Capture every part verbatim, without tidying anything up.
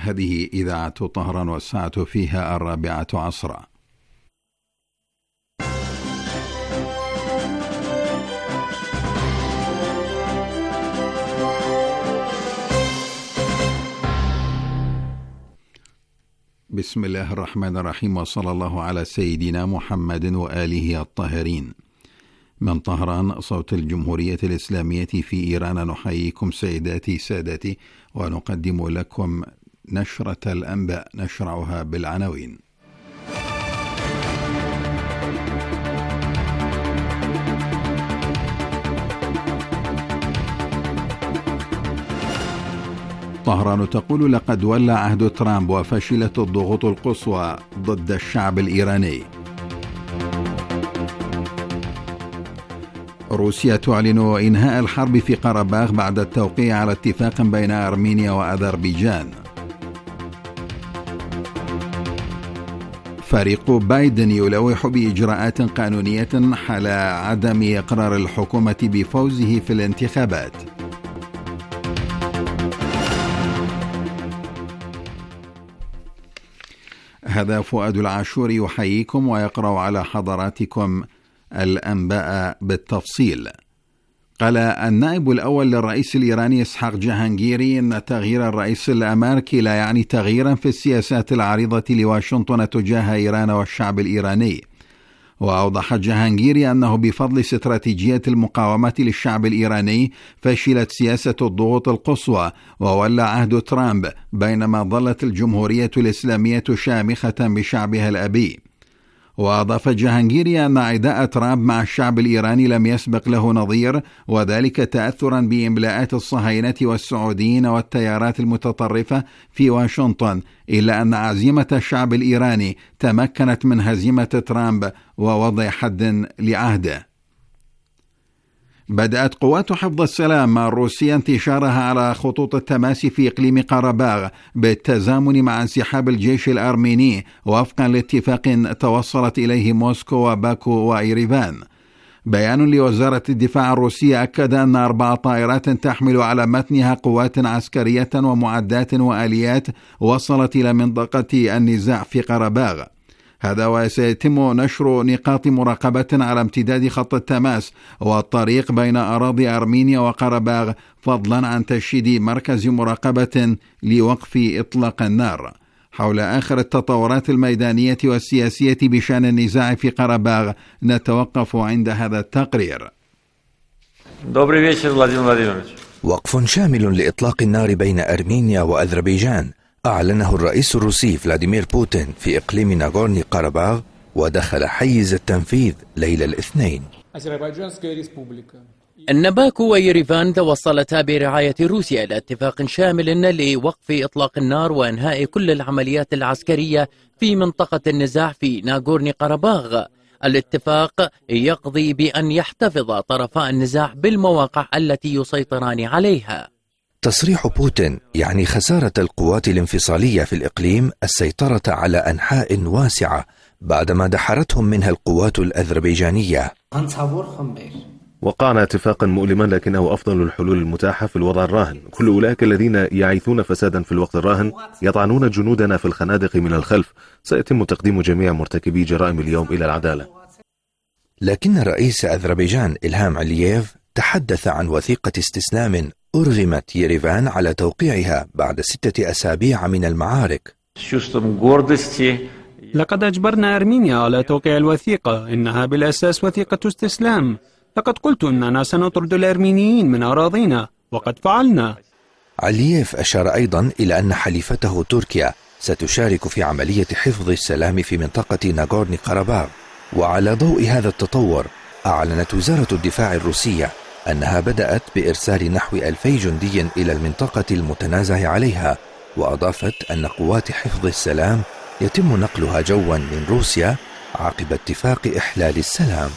هذه إذاعة طهران والساعة فيها الرابعة عصرا. بسم الله الرحمن الرحيم، وصلى الله على سيدنا محمد وآله الطاهرين. من طهران صوت الجمهورية الإسلامية في إيران، نحييكم سيداتي سادتي ونقدم لكم نشرة الأنباء، نشرعها بالعناوين. طهران تقول لقد ولى عهد ترامب وفشلت الضغوط القصوى ضد الشعب الإيراني. روسيا تعلن إنهاء الحرب في قرباخ بعد التوقيع على اتفاق بين أرمينيا وأذربيجان. فريق بايدن يلوح بإجراءات قانونية حال عدم إقرار الحكومة بفوزه في الانتخابات. هذا فؤاد العاشور يحييكم ويقرأ على حضراتكم الأنباء بالتفصيل. قال النائب الأول للرئيس الإيراني إسحاق جهانجيري إن تغيير الرئيس الأمريكي لا يعني تغييرا في السياسات العريضة لواشنطن تجاه إيران والشعب الإيراني. وأوضح جهانجيري أنه بفضل استراتيجية المقاومة للشعب الإيراني فشلت سياسة الضغوط القصوى وولى عهد ترامب، بينما ظلت الجمهورية الإسلامية شامخة بشعبها الأبي. وأضاف جهانجيري أن عداء ترامب مع الشعب الإيراني لم يسبق له نظير، وذلك تأثرا بإملاءات الصهاينة والسعوديين والتيارات المتطرفة في واشنطن، إلا أن عزيمة الشعب الإيراني تمكنت من هزيمة ترامب ووضع حد لعهده. بدأت قوات حفظ السلام الروسية انتشارها على خطوط التماس في إقليم قرباغ بالتزامن مع انسحاب الجيش الأرميني وفقا لاتفاق توصلت إليه موسكو وباكو وإيريفان. بيان لوزارة الدفاع الروسية أكد أن أربع طائرات تحمل على متنها قوات عسكرية ومعدات وآليات وصلت إلى منطقة النزاع في قرباغ. هذا وسيتم نشر نقاط مراقبة على امتداد خط التماس والطريق بين أراضي أرمينيا وقرباغ، فضلا عن تشييد مركز مراقبة لوقف إطلاق النار. حول آخر التطورات الميدانية والسياسية بشأن النزاع في قرباغ نتوقف عند هذا التقرير. وقف شامل لإطلاق النار بين أرمينيا وأذربيجان أعلنه الرئيس الروسي فلاديمير بوتين في إقليم ناغورني قرباغ، ودخل حيز التنفيذ ليلة الاثنين. أن باكو ويريفان توصلتا برعاية روسيا إلى اتفاق شامل لوقف إطلاق النار وإنهاء كل العمليات العسكرية في منطقة النزاع في ناغورني قرباغ. الاتفاق يقضي بأن يحتفظ طرفا النزاع بالمواقع التي يسيطران عليها. تصريح بوتين يعني خسارة القوات الانفصالية في الإقليم السيطرة على أنحاء واسعة بعدما دحرتهم منها القوات الأذربيجانية. وقعنا اتفاقا مؤلما لكنه أفضل الحلول المتاحة في الوضع الراهن. كل أولئك الذين يعيثون فسادا في الوقت الراهن يطعنون جنودنا في الخنادق من الخلف. سيتم تقديم جميع مرتكبي جرائم اليوم إلى العدالة. لكن رئيس أذربيجان إلهام علييف تحدث عن وثيقة استسلام أرغمت يريفان على توقيعها بعد ستة أسابيع من المعارك. لقد أجبرنا أرمينيا على توقيع الوثيقة، إنها بالأساس وثيقة استسلام. لقد قلت أننا سنطرد الأرمينيين من أراضينا، وقد فعلنا. علييف أشار أيضا إلى أن حليفته تركيا ستشارك في عملية حفظ السلام في منطقة ناغورني قرباغ. وعلى ضوء هذا التطور أعلنت وزارة الدفاع الروسية أنها بدأت بإرسال نحو ألفي جندي إلى المنطقة المتنازع عليها، وأضافت أن قوات حفظ السلام يتم نقلها جوا من روسيا عقب اتفاق إحلال السلام.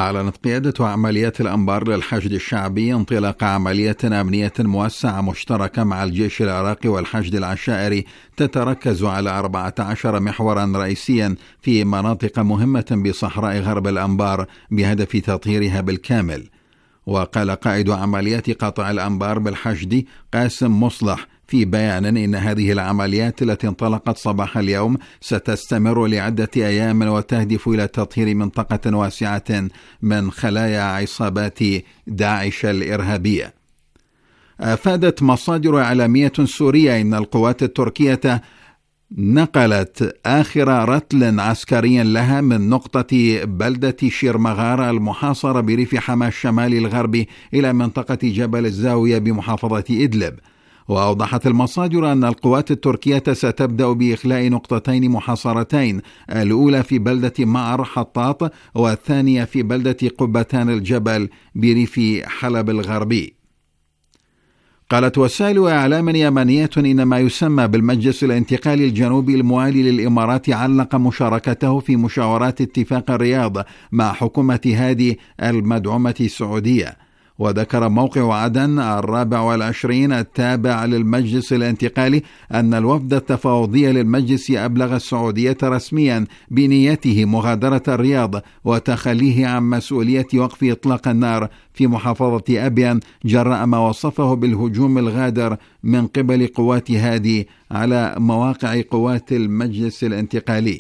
أعلنت قيادة عمليات الأنبار للحشد الشعبي انطلاق عملية أمنية موسعة مشتركة مع الجيش العراقي والحشد العشائري تتركز على أربعة عشر محورا رئيسيا في مناطق مهمة بصحراء غرب الأنبار بهدف تطهيرها بالكامل. وقال قائد عمليات قطع الأنبار بالحشد قاسم مصلح في بيان إن هذه العمليات التي انطلقت صباح اليوم ستستمر لعدة أيام وتهدف إلى تطهير منطقة واسعة من خلايا عصابات داعش الإرهابية. أفادت مصادر إعلامية سورية إن القوات التركية نقلت آخر رتل عسكري لها من نقطة بلدة شيرمغار المحاصرة بريف حما الشمالي الغربي إلى منطقة جبل الزاوية بمحافظة إدلب. وأوضحت المصادر أن القوات التركية ستبدأ بإخلاء نقطتين محاصرتين، الأولى في بلدة معر حطاط والثانية في بلدة قبتان الجبل بريف حلب الغربي. قالت وسائل إعلام يمنية إن ما يسمى بالمجلس الانتقالي الجنوبي الموالي للإمارات علق مشاركته في مشاورات اتفاق الرياض مع حكومة هادي المدعومة السعودية. وذكر موقع عدن الرابع والعشرين التابع للمجلس الانتقالي أن الوفد التفاوضي للمجلس أبلغ السعودية رسميا بنيته مغادرة الرياض وتخليه عن مسؤولية وقف إطلاق النار في محافظة أبيان جراء ما وصفه بالهجوم الغادر من قبل قوات هادي على مواقع قوات المجلس الانتقالي.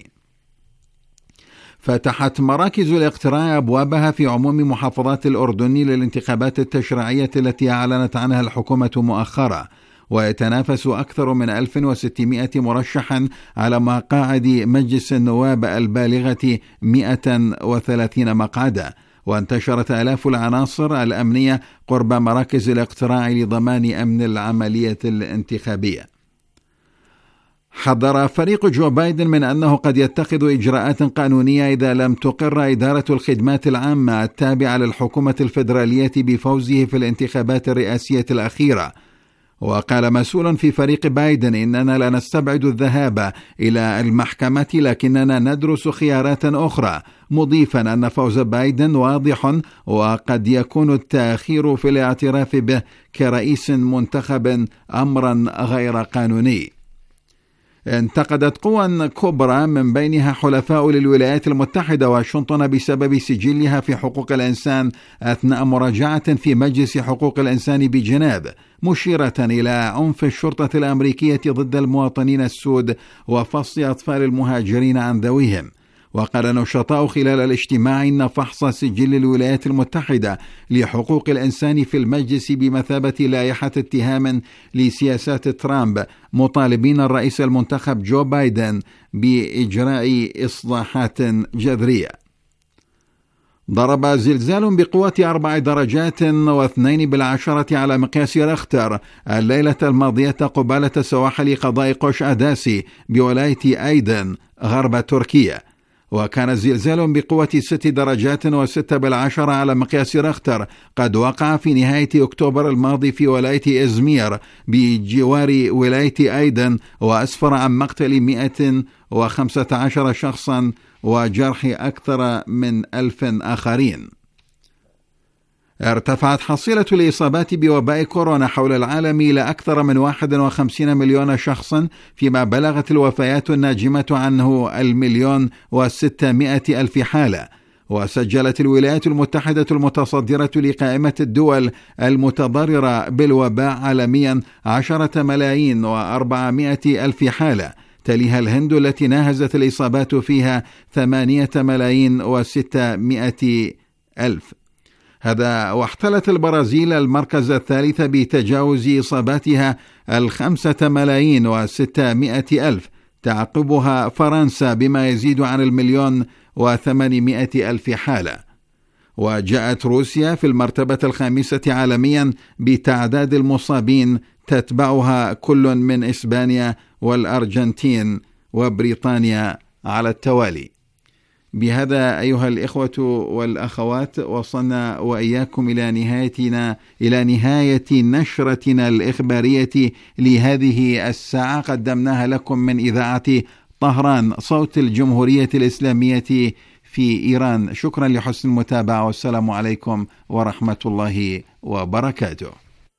فتحت مراكز الاقتراع أبوابها في عموم محافظات الأردن للانتخابات التشريعية التي أعلنت عنها الحكومة مؤخرا، ويتنافس أكثر من ألف وستمائة مرشح على مقاعد مجلس النواب البالغة مئة وثلاثين مقعدا. وانتشرت آلاف العناصر الأمنية قرب مراكز الاقتراع لضمان أمن العملية الانتخابية. حذر فريق جو بايدن من أنه قد يتخذ إجراءات قانونية إذا لم تقر إدارة الخدمات العامة التابعة للحكومة الفيدرالية بفوزه في الانتخابات الرئاسية الأخيرة. وقال مسؤول في فريق بايدن إننا لا نستبعد الذهاب إلى المحكمة لكننا ندرس خيارات أخرى، مضيفا أن فوز بايدن واضح وقد يكون التأخير في الاعتراف به كرئيس منتخب أمرا غير قانوني. انتقدت قوى كبرى من بينها حلفاء للولايات المتحدة واشنطن بسبب سجلها في حقوق الإنسان أثناء مراجعة في مجلس حقوق الإنسان بجنيف، مشيرة إلى عنف الشرطة الأمريكية ضد المواطنين السود وفصل أطفال المهاجرين عن ذويهم. وقال نشطاء خلال الاجتماع إن فحص سجل الولايات المتحدة لحقوق الإنسان في المجلس بمثابة لائحة اتهام لسياسات ترامب، مطالبين الرئيس المنتخب جو بايدن بإجراء إصلاحات جذرية. ضرب زلزال بقوة أربع درجات واثنين بالعشرة على مقياس رختر الليلة الماضية قبالة سواحل قضاء قوش أداسي بولاية أيدن غرب تركيا. وكان الزلزال بقوة ست درجات وستة بالعشرة على مقياس رختر قد وقع في نهاية أكتوبر الماضي في ولاية إزمير بجوار ولاية أيدن، وأسفر عن مقتل مئة وخمسة عشر شخصا وجرح أكثر من ألف آخرين. ارتفعت حصيلة الإصابات بوباء كورونا حول العالم إلى أكثر من واحد وخمسين مليون شخص، فيما بلغت الوفيات الناجمة عنه المليون وستمائة ألف حالة. وسجلت الولايات المتحدة المتصدرة لقائمة الدول المتضررة بالوباء عالميا عشرة ملايين وأربعمائة ألف حالة، تليها الهند التي ناهزت الإصابات فيها ثمانية ملايين وستمائة ألف. هذا واحتلت البرازيل المركز الثالث بتجاوز إصاباتها الخمسة ملايين وستمائة ألف، تعقبها فرنسا بما يزيد عن المليون وثمانمائة ألف حالة. وجاءت روسيا في المرتبة الخامسة عالميا بتعداد المصابين، تتبعها كل من إسبانيا والأرجنتين وبريطانيا على التوالي. بهذا أيها الإخوة والأخوات وصلنا وإياكم إلى نهايتنا إلى نهاية نشرتنا الإخبارية لهذه الساعة، قدمناها لكم من إذاعة طهران صوت الجمهورية الإسلامية في إيران. شكرا لحسن المتابعة والسلام عليكم ورحمة الله وبركاته.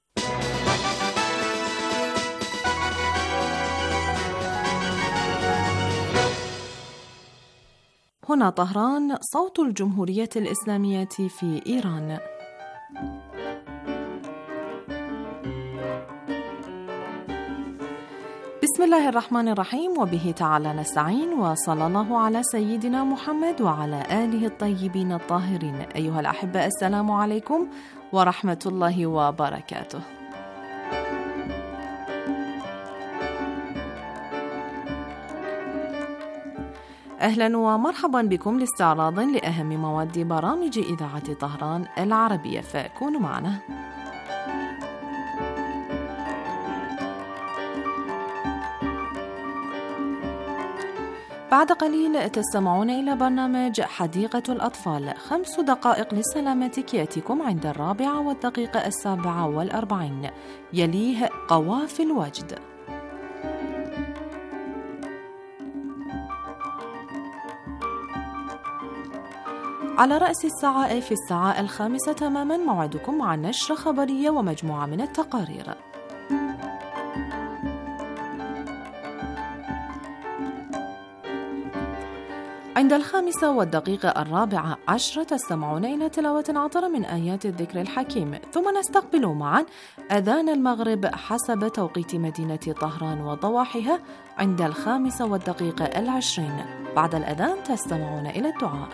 هنا طهران، صوت الجمهورية الإسلامية في إيران. بسم الله الرحمن الرحيم، وبه تعالى نستعين، وصلى الله على سيدنا محمد وعلى آله الطيبين الطاهرين. أيها الأحبة، السلام عليكم ورحمة الله وبركاته. أهلا ومرحبا بكم لاستعراض لأهم مواد برامج إذاعة طهران العربية، فكونوا معنا. بعد قليل تستمعون إلى برنامج حديقة الأطفال، خمس دقائق لسلامتك يأتيكم عند الرابعة والدقيقة السابعة والأربعين، يليه قوافل وجد. على رأس الساعة في الساعة الخامسة تماما موعدكم مع نشرة خبرية ومجموعة من التقارير. عند الخامسة والدقيقة الرابعة عشرة تستمعون إلى تلاوة عطرة من آيات الذكر الحكيم، ثم نستقبل معا أذان المغرب حسب توقيت مدينة طهران وضواحيها عند الخامسة والدقيقة العشرين. بعد الأذان تستمعون إلى الدعاء.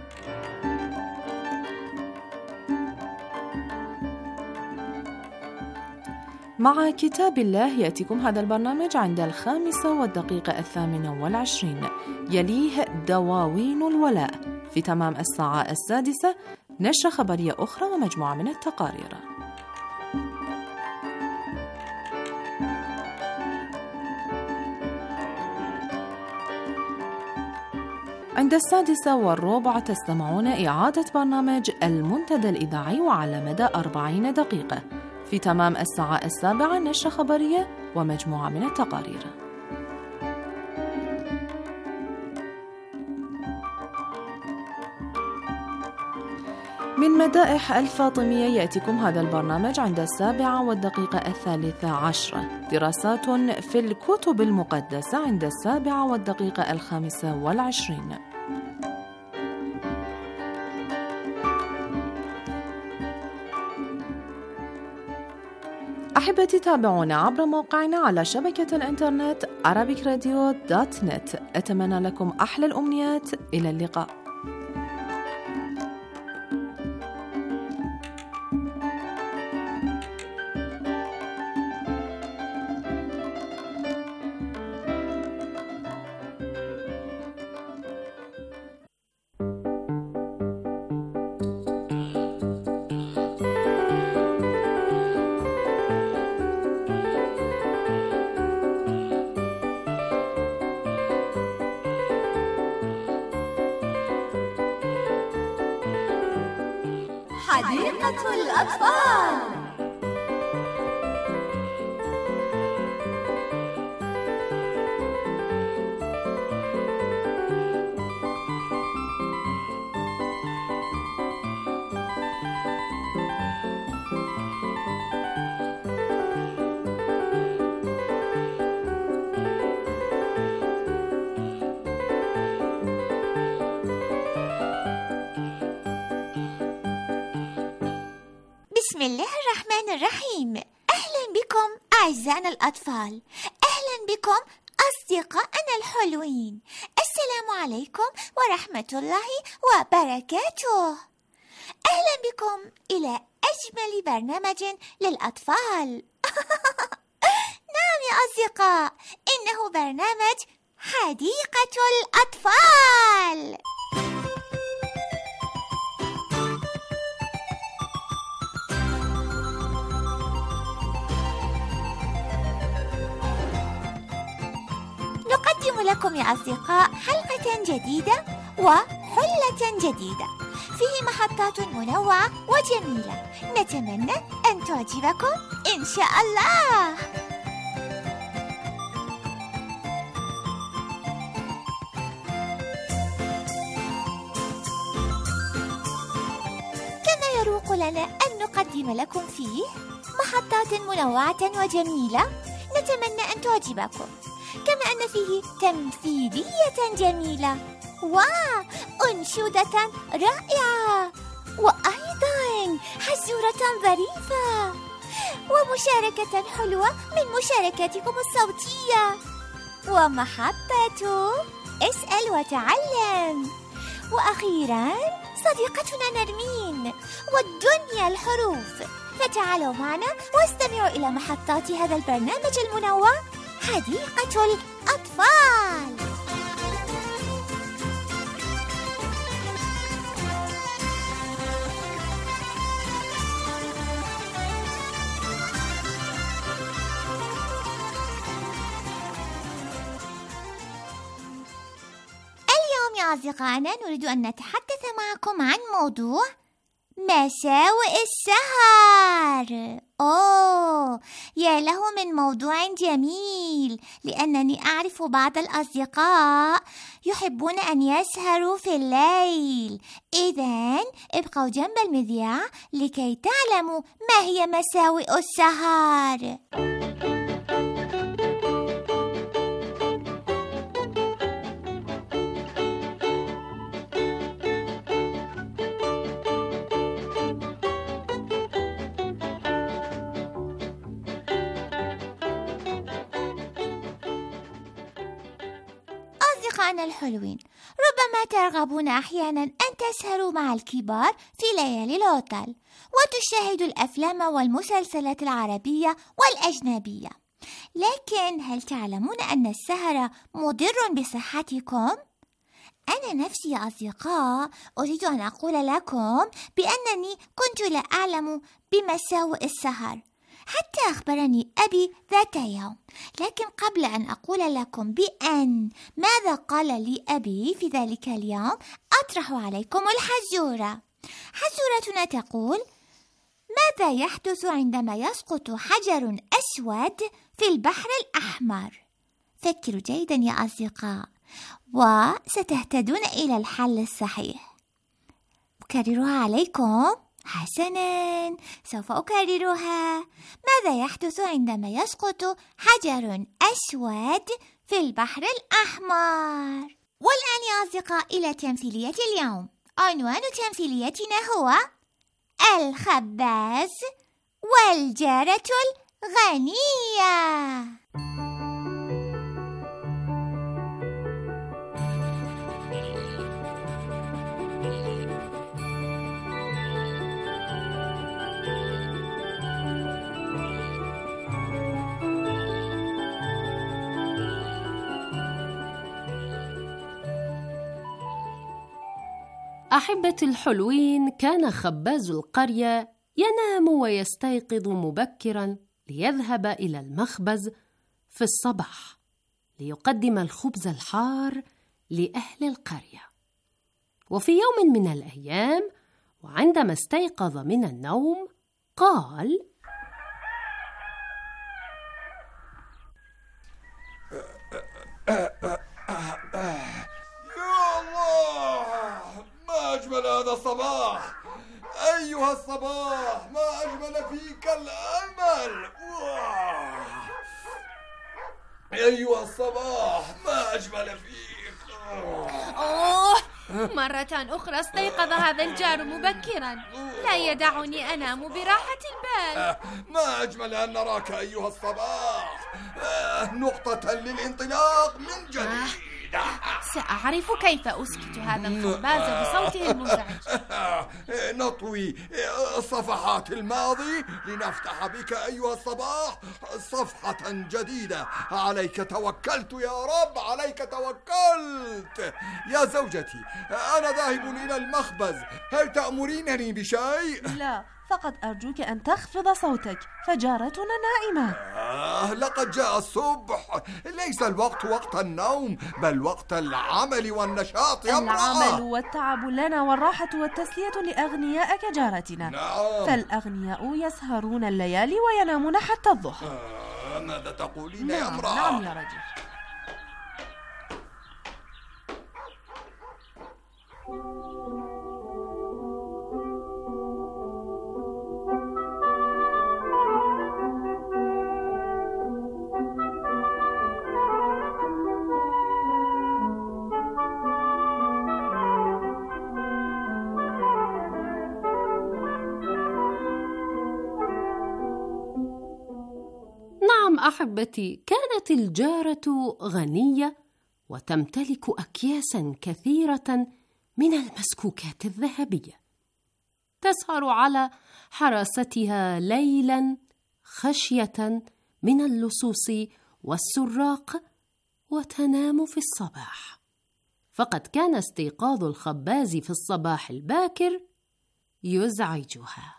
مع كتاب الله يأتيكم هذا البرنامج عند الخامسة والدقيقة الثامنة والعشرين، يليه دواوين الولاء. في تمام الساعة السادسة نشرة خبرية أخرى ومجموعة من التقارير. عند السادسة والربع تستمعون إعادة برنامج المنتدى الإذاعي وعلى مدى أربعين دقيقة. في تمام الساعة السابعة نشرة خبرية ومجموعة من التقارير. من مدائح الفاطمية يأتيكم هذا البرنامج عند السابعة والدقيقة الثالثة عشرة. دراسات في الكتب المقدسة عند السابعة والدقيقة الخامسة والعشرين. أحبتي، تابعونا عبر موقعنا على شبكة الإنترنت arabic radio dot net. أتمنى لكم أحلى الأمنيات. إلى اللقاء. حديقة الأطفال. بسم الله الرحمن الرحيم. أهلا بكم أعزائنا الأطفال، أهلا بكم أصدقائنا الحلوين. السلام عليكم ورحمة الله وبركاته. أهلا بكم إلى أجمل برنامج للأطفال. نعم يا أصدقاء، إنه برنامج حديقة الأطفال. نقدم لكم يا أصدقاء حلقة جديدة وحلة جديدة فيه محطات منوعة وجميلة، نتمنى أن تعجبكم إن شاء الله. لنا أن نقدم لكم فيه محطات منوعة وجميلة نتمنى أن تعجبكم، كما أن فيه تمثيلية جميلة وأنشودة رائعة، وأيضا حزورة ظريفة، ومشاركة حلوة من مشاركاتكم الصوتية، ومحطة اسأل وتعلم، وأخيرا صديقتنا نرمين والدنيا الحروف. فتعالوا معنا واستمعوا إلى محطات هذا البرنامج المنوع حديقة الأطفال. اليوم يا أصدقائنا نريد أن نتحدث معكم عن موضوع مساوئ السهر. أوه، يا له من موضوع جميل، لأنني أعرف بعض الأصدقاء يحبون أن يسهروا في الليل. إذن ابقوا جنب المذياع لكي تعلموا ما هي مساوئ السهر. أصدقائنا الحلوين، ربما ترغبون أحيانا أن تسهروا مع الكبار في ليالي العطل وتشاهدوا الأفلام والمسلسلات العربية والأجنبية، لكن هل تعلمون أن السهر مضر بصحتكم؟ أنا نفسي يا أصدقاء أريد أن أقول لكم بأنني كنت لا أعلم بمساوئ السهر حتى أخبرني أبي ذات يوم، لكن قبل أن أقول لكم بأن ماذا قال لي أبي في ذلك اليوم أطرح عليكم الحزورة. حزورتنا تقول: ماذا يحدث عندما يسقط حجر أسود في البحر الأحمر؟ فكروا جيدا يا أصدقاء وستهتدون إلى الحل الصحيح. أكررها عليكم. حسناً، سوف أكررها. ماذا يحدث عندما يسقط حجر أسود في البحر الأحمر؟ والآن يا أصدقاء إلى تمثيلية اليوم. عنوان تمثيليتنا هو الخباز والجارة الغنية. أحبتي الحلوين، كان خباز القرية ينام ويستيقظ مبكرا ليذهب إلى المخبز في الصباح ليقدم الخبز الحار لأهل القرية. وفي يوم من الأيام وعندما استيقظ من النوم قال: يا الله، ما أجمل هذا الصباح! أيها الصباح، ما أجمل فيك الأمل! أيها الصباح، ما أجمل فيك! أوه، مرة أخرى استيقظ هذا الجار مبكرا، لا يدعني أنام براحة البال. ما أجمل أن نراك أيها الصباح، نقطة للانطلاق من جديد. سأعرف كيف أسكت هذا الخباز بصوته المزعج. نطوي صفحات الماضي لنفتح بك أيها الصباح صفحة جديدة. عليك توكلت يا رب، عليك توكلت. يا زوجتي، أنا ذاهب إلى المخبز، هل تأمرينني بشيء؟ لا، فقط أرجوك أن تخفض صوتك، فجارتنا نائمة. آه، لقد جاء الصبح، ليس الوقت وقت النوم، بل وقت العمل والنشاط يا امرأة. العمل والتعب لنا والراحة والتسلية لأغنياء كجارتنا. نعم. فالأغنياء يسهرون الليالي وينامون حتى الضحى. آه، ماذا تقولين نعم. يا امرأة؟ نعم يا رجل. نعم أحبتي، كانت الجارة غنية وتمتلك أكياسا كثيرة من المسكوكات الذهبية، تسهر على حراستها ليلا خشية من اللصوص والسراق، وتنام في الصباح. فقد كان استيقاظ الخباز في الصباح الباكر يزعجها.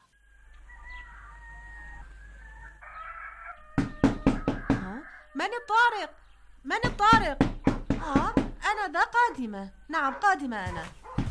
من الطارق؟ من الطارق؟ آه أنا ذا قادمة. نعم قادمة أنا.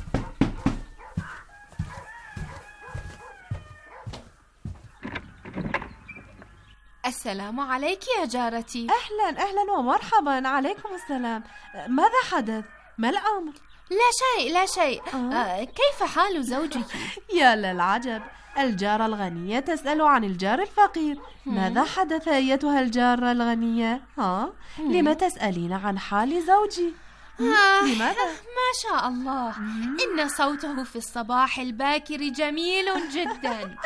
السلام عليك يا جارتي. أهلا أهلا ومرحبا. عليكم السلام. ماذا حدث؟ ما الأمر؟ لا شيء لا شيء. آه. آه كيف حال زوجك؟ يا للعجب، الجارة الغنية تسأل عن الجار الفقير. ماذا حدث أيتها الجارة الغنية؟ ها؟ لما تسألين عن حال زوجي؟ آه لماذا؟ ما شاء الله، إن صوته في الصباح الباكر جميل جدا.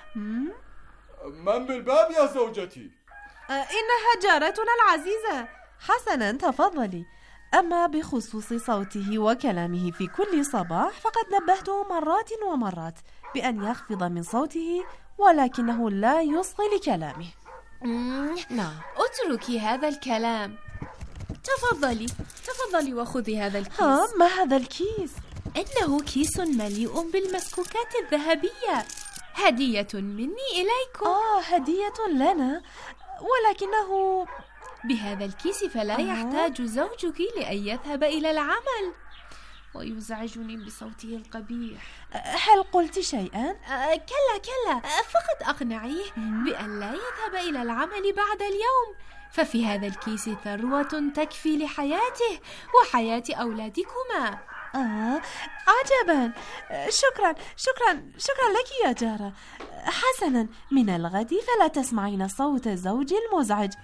من بالباب يا زوجتي؟ آه إنها جارتنا العزيزة. حسنا تفضلي. أما بخصوص صوته وكلامه في كل صباح فقد نبهته مرات ومرات بأن يخفض من صوته، ولكنه لا يصغي لكلامه. نعم، اتركي هذا الكلام. تفضلي تفضلي وخذي هذا الكيس. ها، ما هذا الكيس؟ إنه كيس مليء بالمسكوكات الذهبية، هدية مني إليكم. آه هدية لنا، ولكنه بهذا الكيس فلا آه. يحتاج زوجك لأن يذهب إلى العمل، ويزعجني بصوته القبيح. هل قلت شيئا؟ آه كلا كلا، آه فقط أقنعيه بأن لا يذهب إلى العمل بعد اليوم، ففي هذا الكيس ثروة تكفي لحياته وحياة أولادكما. آه عجبا. شكرا شكرا شكرا لك يا جارة. حسنا، من الغد فلا تسمعين صوت زوجي المزعج.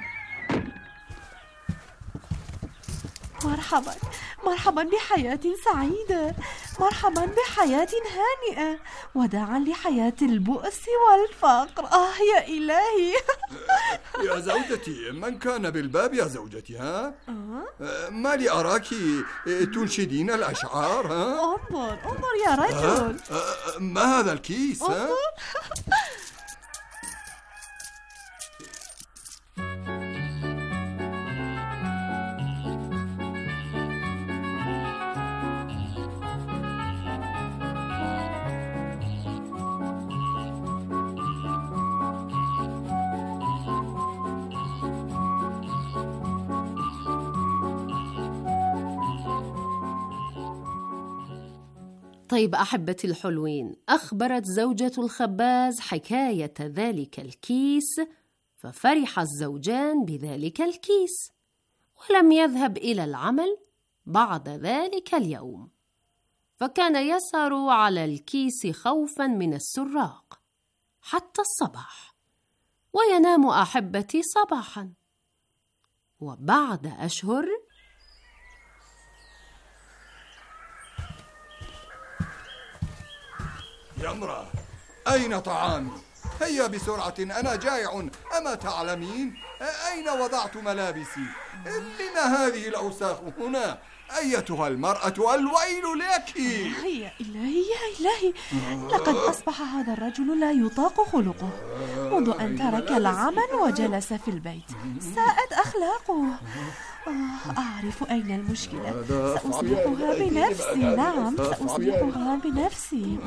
مرحبا مرحبا بحياة سعيدة، مرحبا بحياة هانئة، وداعا لحياة البؤس والفقر. آه يا إلهي. يا زوجتي، من كان بالباب يا زوجتي؟ ها؟ أه؟ ما لي أراك تنشدين الأشعار؟ ها؟ انظر انظر يا رجل. أه؟ ما هذا الكيس؟ ها؟ طيب أحبتي الحلوين، أخبرت زوجة الخباز حكاية ذلك الكيس، ففرح الزوجان بذلك الكيس، ولم يذهب إلى العمل بعد ذلك اليوم، فكان يسهر على الكيس خوفا من السراق حتى الصباح، وينام أحبتي صباحا. وبعد أشهر يا امرأة، أين طعامي؟ هيا بسرعة، أنا جائع، أما تعلمين؟ أين وضعت ملابسي؟ لما هذه الأوساخ هنا؟ أيتها المرأة، الويل لك. يا إلهي يا إلهي، لقد أصبح هذا الرجل لا يطاق خلقه منذ أن ترك العمل وجلس في البيت. ساءت أخلاقه. آه أعرف أين المشكلة، سأصلحها بنفسي. نعم سأصلحها بنفسي.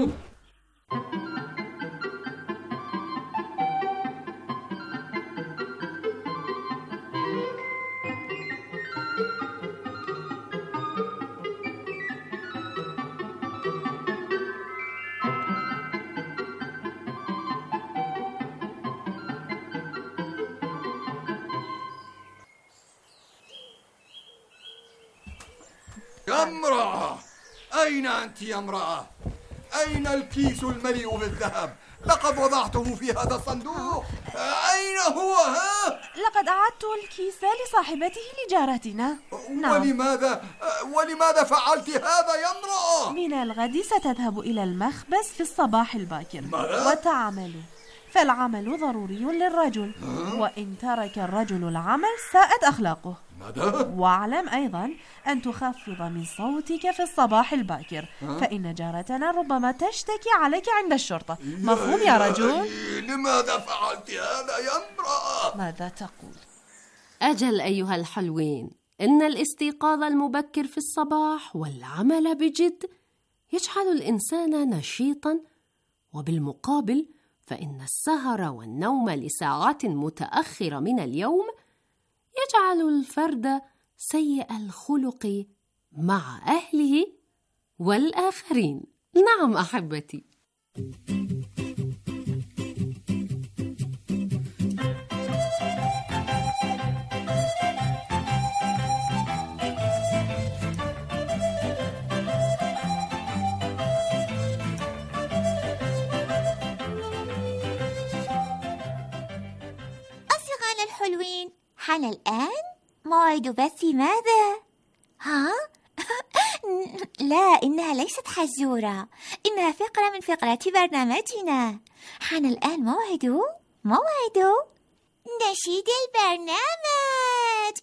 يا امرأة، أين أنت يا امرأة؟ أين الكيس المليء بالذهب؟ لقد وضعته في هذا الصندوق. أين هو؟ ها؟ لقد أعدت الكيس لصاحبته لجارتنا. نعم. ولماذا ولماذا فعلت هذا يا امرأة؟ من الغد ستذهب إلى المخبز في الصباح الباكر وتعمل، فالعمل ضروري للرجل، وإن ترك الرجل العمل ساءت أخلاقه. واعلم أيضا أن تخفض من صوتك في الصباح الباكر، فإن جارتنا ربما تشتكي عليك عند الشرطة. مفهوم يا رجل؟ لماذا فعلت هذا يا امرأة؟ ماذا تقول؟ أجل أيها الحلوين، إن الاستيقاظ المبكر في الصباح والعمل بجد يجعل الإنسان نشيطا، وبالمقابل فإن السهر والنوم لساعات متأخرة من اليوم يجعل الفرد سيء الخلق مع أهله والآخرين. نعم أحبتي. الحلوين، حان الآن موعد بث ماذا؟ ها؟ لا، إنها ليست حزورة، إنها فقرة من فقرات برنامجنا. حان الآن موعد موعد نشيد البرنامج.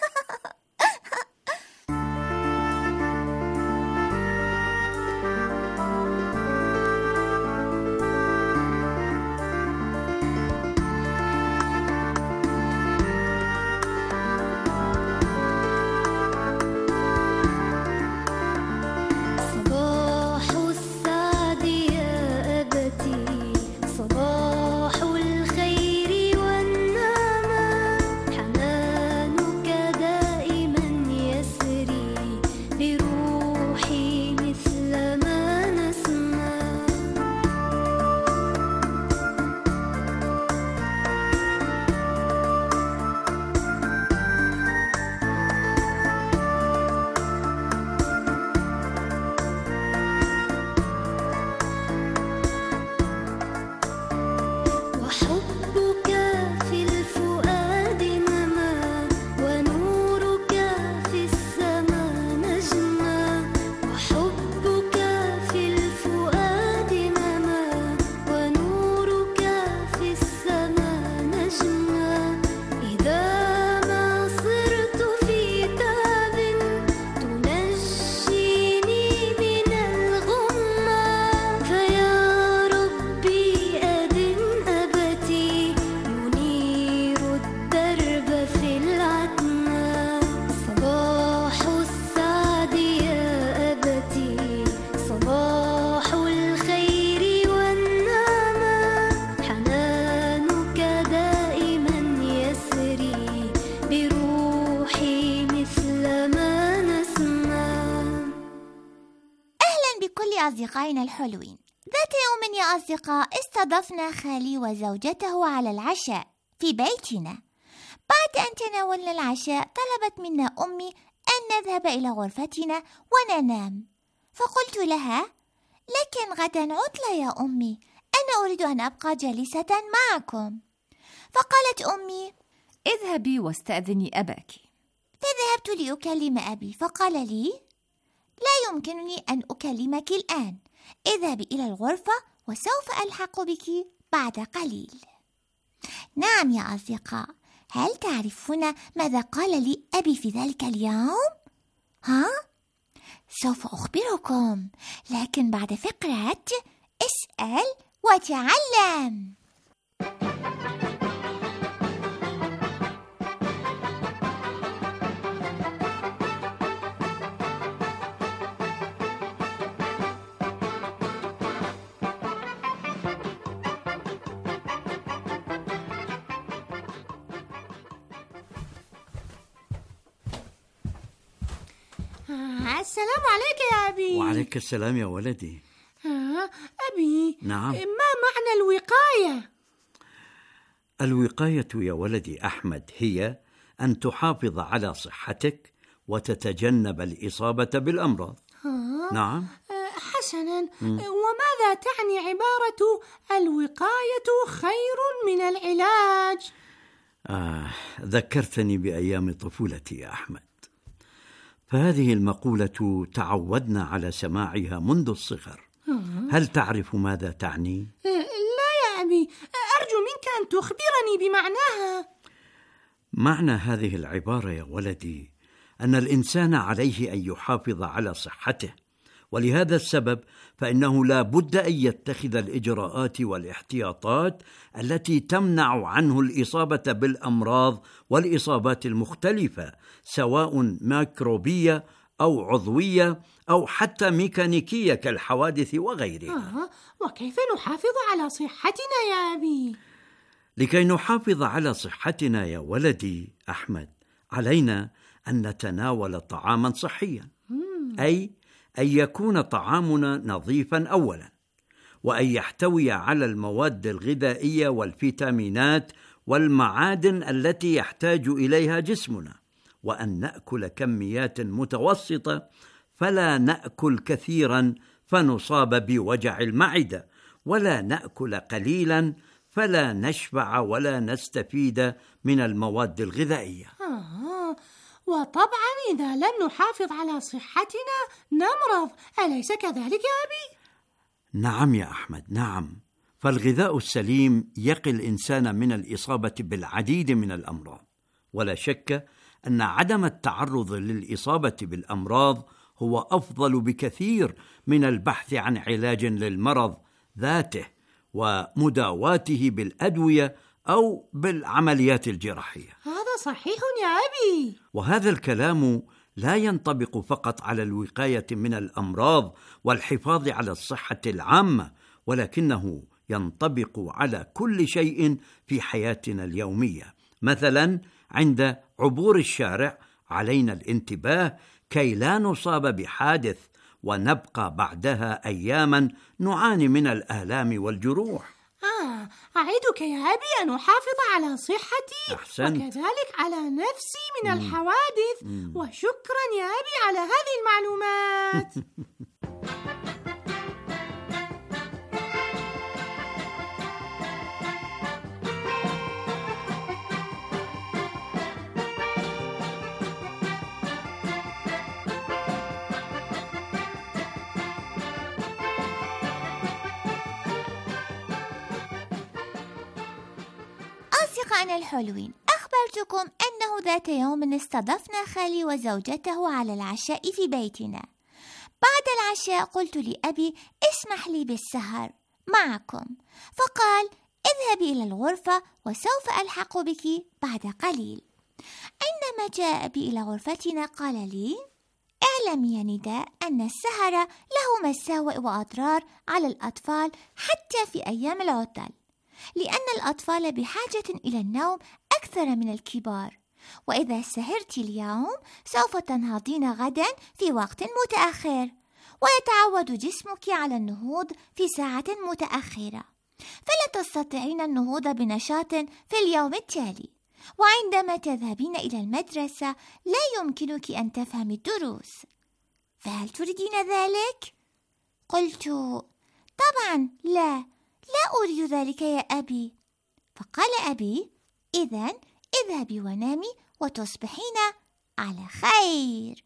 أصدقائنا الحلوين، ذات يوم يا أصدقاء استضفنا خالي وزوجته على العشاء في بيتنا. بعد أن تناولنا العشاء طلبت منا أمي أن نذهب إلى غرفتنا وننام، فقلت لها: لكن غدا عطلة يا أمي، أنا أريد أن أبقى جالسة معكم. فقالت أمي: اذهبي واستأذني أباك. فذهبت لأكلم أبي، فقال لي: لا يمكنني أن أكلمك الآن، اذهبي إلى الغرفة وسوف ألحق بك بعد قليل. نعم يا أصدقاء، هل تعرفون ماذا قال لي أبي في ذلك اليوم؟ ها؟ سوف أخبركم، لكن بعد فقرة اسأل وتعلم. السلام عليك يا أبي. وعليك السلام يا ولدي. آه أبي، نعم، ما معنى الوقاية؟ الوقاية يا ولدي أحمد هي أن تحافظ على صحتك وتتجنب الإصابة بالأمراض. آه. نعم. آه حسنا، م. وماذا تعني عبارة الوقاية خير من العلاج؟ آه ذكرتني بأيام طفولتي يا أحمد، فهذه المقولة تعودنا على سماعها منذ الصغر. هل تعرف ماذا تعني؟ لا يا أبي، أرجو منك أن تخبرني بمعناها. معنى هذه العبارة يا ولدي أن الإنسان عليه أن يحافظ على صحته، ولهذا السبب فإنه لا بد أن يتخذ الإجراءات والاحتياطات التي تمنع عنه الإصابة بالأمراض والإصابات المختلفة، سواء ميكروبية أو عضوية أو حتى ميكانيكية كالحوادث وغيرها. آه، وكيف نحافظ على صحتنا يا أبي؟ لكي نحافظ على صحتنا يا ولدي أحمد، علينا أن نتناول طعاما صحيا، أي أن يكون طعامنا نظيفا أولا، وأن يحتوي على المواد الغذائية والفيتامينات والمعادن التي يحتاج إليها جسمنا، وأن نأكل كميات متوسطة، فلا نأكل كثيرا فنصاب بوجع المعدة، ولا نأكل قليلا فلا نشبع ولا نستفيد من المواد الغذائية. آه، وطبعا إذا لم نحافظ على صحتنا نمرض، أليس كذلك يا أبي؟ نعم يا أحمد، نعم، فالغذاء السليم يقي الإنسان من الإصابة بالعديد من الأمراض، ولا شك أن عدم التعرض للإصابة بالأمراض هو أفضل بكثير من البحث عن علاج للمرض ذاته ومداواته بالأدوية أو بالعمليات الجراحية. هذا صحيح يا أبي. وهذا الكلام لا ينطبق فقط على الوقاية من الأمراض والحفاظ على الصحة العامة، ولكنه ينطبق على كل شيء في حياتنا اليومية. مثلا عند عبور الشارع علينا الانتباه كي لا نصاب بحادث ونبقى بعدها أياما نعاني من الآلام والجروح. آه، أعدك يا أبي أن أحافظ على صحتي أحسنت. وكذلك على نفسي من مم. الحوادث. مم. وشكرا يا أبي على هذه المعلومات. أصدقائنا الحلوين، أخبرتكم أنه ذات يوم استضفنا خالي وزوجته على العشاء في بيتنا. بعد العشاء قلت لأبي: اسمح لي بالسهر معكم، فقال: اذهبي إلى الغرفة وسوف ألحق بك بعد قليل. عندما جاء أبي إلى غرفتنا قال لي: اعلم يا نداء أن السهر له مساوئ وأضرار على الأطفال حتى في أيام العطل، لأن الأطفال بحاجة إلى النوم أكثر من الكبار، وإذا سهرت اليوم سوف تنهضين غدا في وقت متأخر، ويتعود جسمك على النهوض في ساعة متأخرة، فلا تستطيعين النهوض بنشاط في اليوم التالي، وعندما تذهبين إلى المدرسة لا يمكنك أن تفهمي الدروس، فهل تريدين ذلك؟ قلت: طبعا لا، لا أريد ذلك يا أبي. فقال أبي: إذن اذهبي ونامي وتصبحين على خير.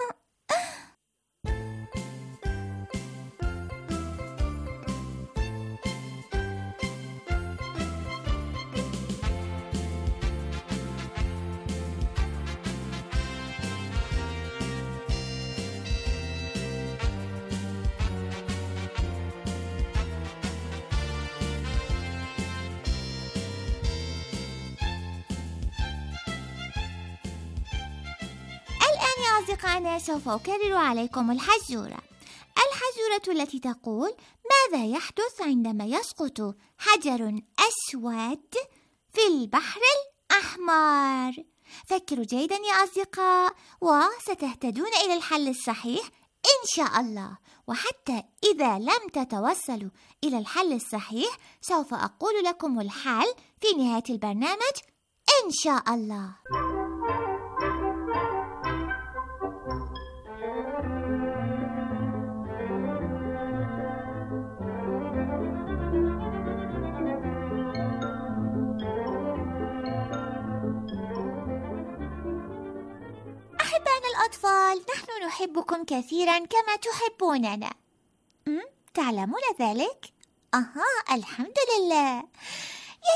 أصدقائنا، سوف أكرر عليكم الحزورة. الحزورة التي تقول: ماذا يحدث عندما يسقط حجر أسود في البحر الأحمر؟ فكروا جيدا يا أصدقاء، وستهتدون إلى الحل الصحيح إن شاء الله. وحتى إذا لم تتوصلوا إلى الحل الصحيح سوف أقول لكم الحل في نهاية البرنامج إن شاء الله. الأطفال، نحن نحبكم كثيرا كما تحبوننا. أم؟ تعلمون ذلك؟ أها، الحمد لله. يا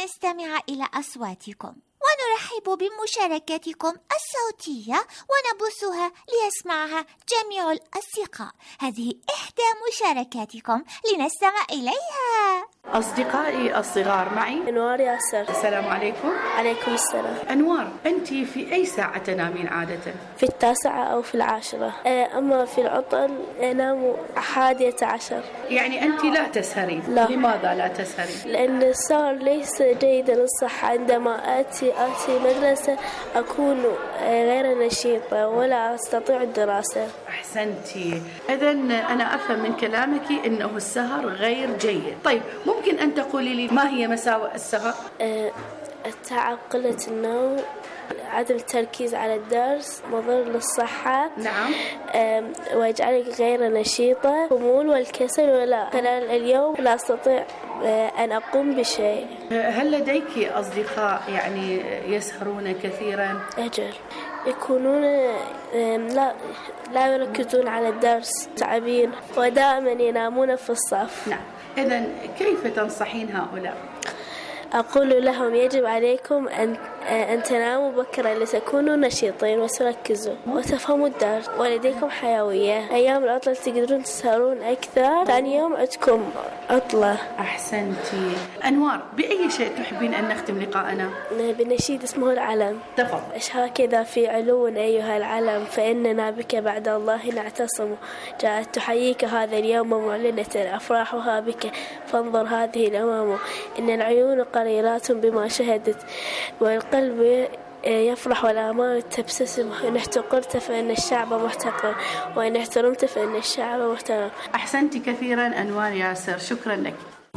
نستمع إلى أصواتكم ونرحب بمشاركتكم الصوتية ونبثها ليسمعها جميع الأصدقاء. هذه إحدى مشاركاتكم لنستمع إليها. أصدقائي الصغار، معي أنوار ياسر. السلام عليكم. عليكم السلام. أنوار، أنت في أي ساعة تنامين عادة؟ في التاسعة أو في العاشرة، أما في العطل أنام حادية عشر. يعني أنت لا تسهرين؟ لا. لماذا لا تسهرين؟ لأن السهر ليس جيدا للصحة. عندما آتي آتي مدرسة أكون غير نشيطة ولا أستطيع الدراسة. أحسنتي. إذن أنا أفهم من كلامك أنه السهر غير جيد. طيب، ممكن أن تقولي لي ما هي مساوئ السهر؟ التعب، قلة النوم، عدم التركيز على الدرس، مضر للصحة. نعم. ويجعلك غير نشيطة، خمول والكسل، ولا خلال اليوم لا أستطيع أن أقوم بشيء. هل لديك أصدقاء يعني يسهرون كثيرا؟ أجل، يكونون لا لا يركزون على الدرس، تعبين ودائما ينامون في الصف. نعم. إذن كيف تنصحين هؤلاء؟ أقول لهم يجب عليكم أن أن تناموا بكرا لتكونوا نشيطين وتركزوا وتفهموا الدرس ولديكم حيوية. أيام العطلة تقدرون تسهرون أكثر، ثاني يوم عندكم عطلة. أحسنتي. أنوار، بأي شيء تحبين أن نختم لقاءنا؟ بنشيد اسمه العلم. تفضل. إيش هكذا في علو أيها العلم، فإننا بك بعد الله نعتصم. جاءت تحييك هذا اليوم معلنة أفراحها بك، فانظر هذه الأمام، إن العيون قليلات بما شهدت والقلب يفرح والآمال تبتسم. إن احتقرت فإن الشعب محتقر، وإن احترمت فإن الشعب محترم. أحسنت كثيرا أنوار ياسر، شكرا لك.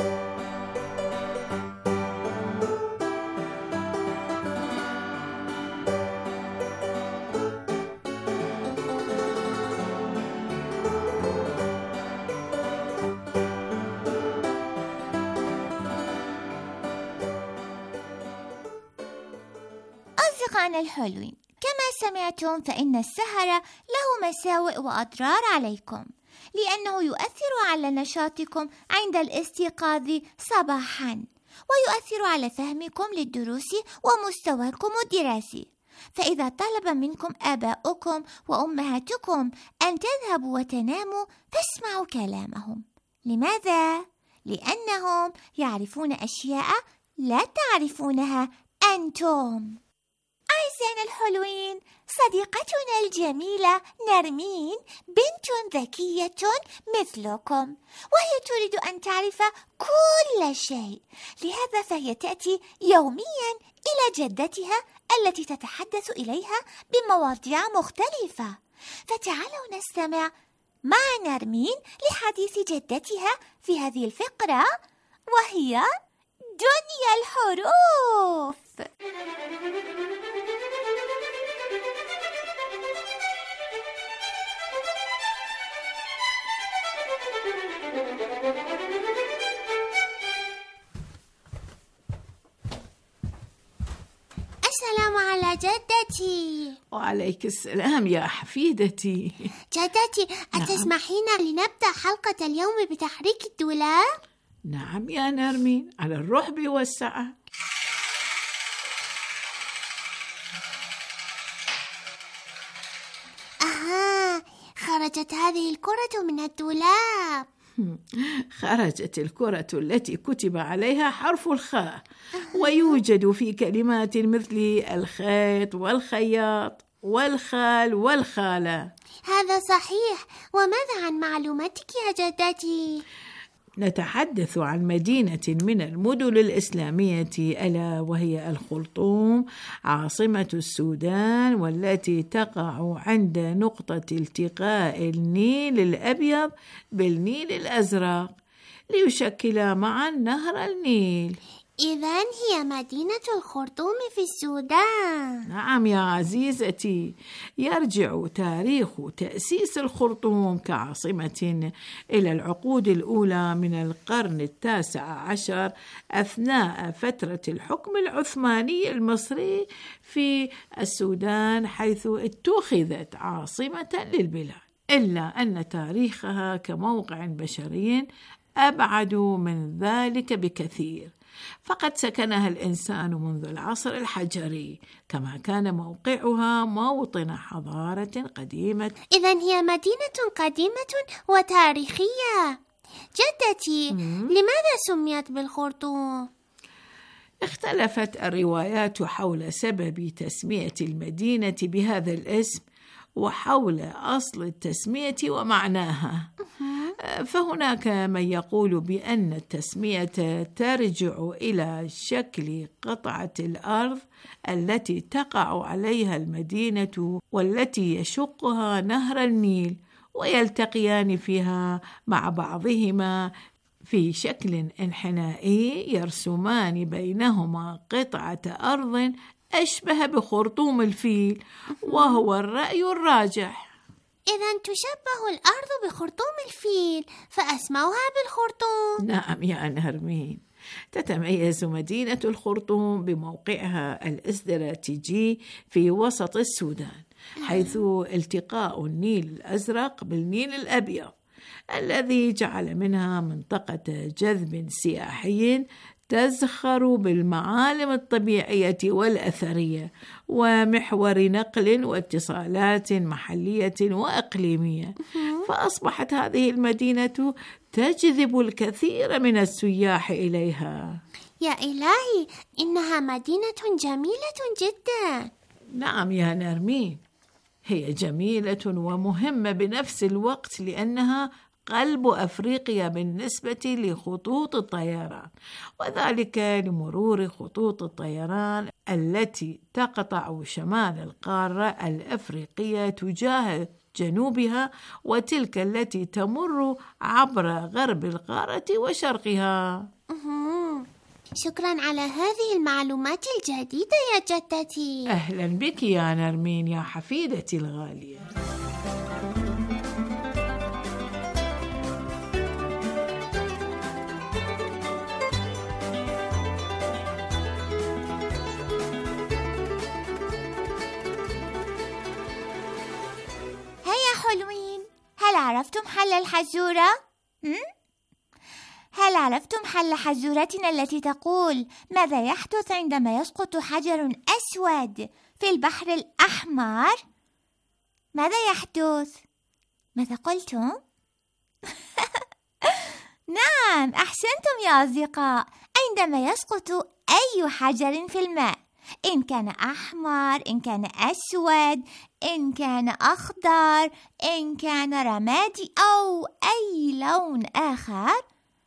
أصدقائنا الحلوين، كما سمعتم فإن السهر له مساوئ وأضرار عليكم، لأنه يؤثر على نشاطكم عند الاستيقاظ صباحا، ويؤثر على فهمكم للدروس ومستواكم الدراسي. فإذا طلب منكم آباؤكم وأمهاتكم أن تذهبوا وتناموا فاسمعوا كلامهم. لماذا؟ لأنهم يعرفون أشياء لا تعرفونها أنتم. أعزائنا الحلوين، صديقتنا الجميلة نرمين بنت ذكية مثلكم، وهي تريد أن تعرف كل شيء، لهذا فهي تأتي يوميا إلى جدتها التي تتحدث إليها بمواضيع مختلفة. فتعالوا نستمع مع نرمين لحديث جدتها في هذه الفقرة، وهي دنيا الحروف. السلام على جدتي. وعليك السلام يا حفيدتي. جدتي، أتسمحين لنبدأ حلقة اليوم بتحريك الدولاب؟ نعم يا نرمين، على الرحب والسعة. أها، خرجت هذه الكرة من الدولاب. خرجت الكرة التي كتب عليها حرف الخاء، ويوجد في كلمات مثل الخيط والخياط والخال والخالة. هذا صحيح. وماذا عن معلوماتك يا جدتي؟ نتحدث عن مدينة من المدن الإسلامية، ألا وهي الخرطوم، عاصمة السودان، والتي تقع عند نقطة التقاء النيل الأبيض بالنيل الأزرق ليشكل معا نهر النيل. إذن هي مدينة الخرطوم في السودان. نعم يا عزيزتي، يرجع تاريخ تأسيس الخرطوم كعاصمة إلى العقود الأولى من القرن التاسع عشر أثناء فترة الحكم العثماني المصري في السودان، حيث اتخذت عاصمة للبلاد. إلا أن تاريخها كموقع بشري أبعد من ذلك بكثير، فقد سكنها الإنسان منذ العصر الحجري، كما كان موقعها موطن حضارة قديمة. إذن هي مدينة قديمة وتاريخية. جدتي، مم. لماذا سميت بالخرطوم؟ اختلفت الروايات حول سبب تسمية المدينة بهذا الاسم وحول أصل التسمية ومعناها. فهناك من يقول بأن التسمية ترجع إلى شكل قطعة الأرض التي تقع عليها المدينة والتي يشقها نهر النيل، ويلتقيان فيها مع بعضهما في شكل انحنائي يرسمان بينهما قطعة أرض أشبه بخرطوم الفيل، وهو الرأي الراجح. إذن تشبه الأرض بخرطوم الفيل فأسموها بالخرطوم. نعم يا نرمين، تتميز مدينة الخرطوم بموقعها الاستراتيجي في وسط السودان، حيث التقاء النيل الأزرق بالنيل الأبيض، الذي جعل منها منطقة جذب سياحي تزخر بالمعالم الطبيعية والأثرية، ومحور نقل واتصالات محلية وإقليمية. فأصبحت هذه المدينة تجذب الكثير من السياح إليها. يا إلهي، إنها مدينة جميلة جدا. نعم يا نرمين، هي جميلة ومهمة بنفس الوقت، لأنها قلب أفريقيا بالنسبة لخطوط الطيران، وذلك لمرور خطوط الطيران التي تقطع شمال القارة الأفريقية تجاه جنوبها، وتلك التي تمر عبر غرب القارة وشرقها. شكرا على هذه المعلومات الجديدة يا جدتي. أهلا بك يا نرمين يا حفيدتي الغالية. حلوين، هل عرفتم حل الحزورة؟ هل عرفتم حل حزورتنا التي تقول ماذا يحدث عندما يسقط حجر أسود في البحر الأحمر؟ ماذا يحدث؟ ماذا قلتم؟ نعم، أحسنتم يا أصدقاء. عندما يسقط أي حجر في الماء، إن كان أحمر، إن كان أسود، إن كان أخضر، إن كان رمادي أو أي لون آخر،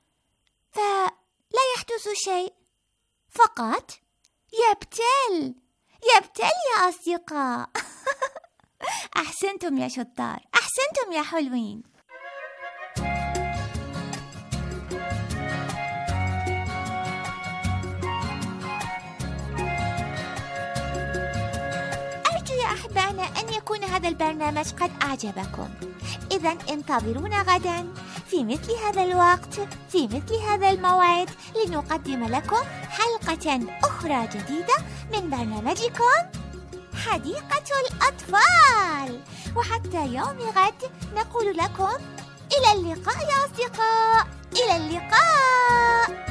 فلا يحدث شيء، فقط يبتل يبتل يا أصدقاء. أحسنتم يا شطار، أحسنتم يا حلوين. أحبائنا أن يكون هذا البرنامج قد أعجبكم. إذن انتظرونا غدا في مثل هذا الوقت في مثل هذا الموعد لنقدم لكم حلقة أخرى جديدة من برنامجكم حديقة الأطفال. وحتى يوم غد نقول لكم إلى اللقاء يا أصدقاء، إلى اللقاء.